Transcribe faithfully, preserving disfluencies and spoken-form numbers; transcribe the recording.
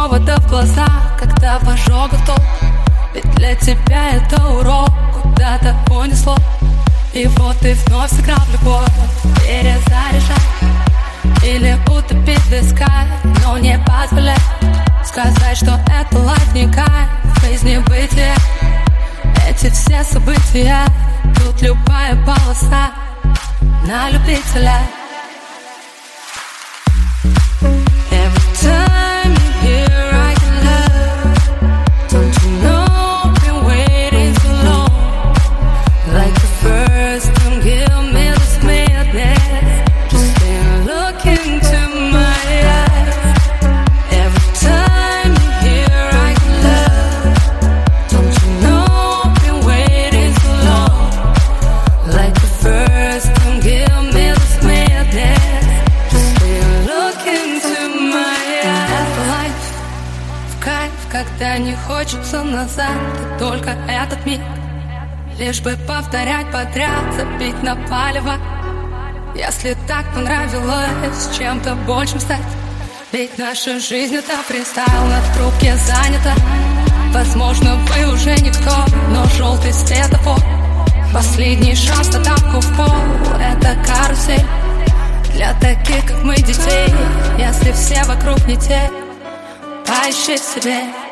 провода в глаза, когда в ожогах ток. Ведь для тебя это урок, куда-то унесло. И вот ты вновь сыграл в любовь, перезаряжай или утопить в искать, но не позволяй сказать, что это лайф не кайф, жизнь не бытие. Эти все события, тут любая полоса на любителя. Когда не хочется назад, ты только этот миг, лишь бы повторять подряд, забить на палево. Если так понравилось чем-то большим стать, ведь наша жизнь это фристайл, на трубке занята. Возможно, вы уже никто, но желтый светофор, последний шанс на тапку в пол, это карусель для таких, как мы, детей. Если все вокруг не те, поищи в себе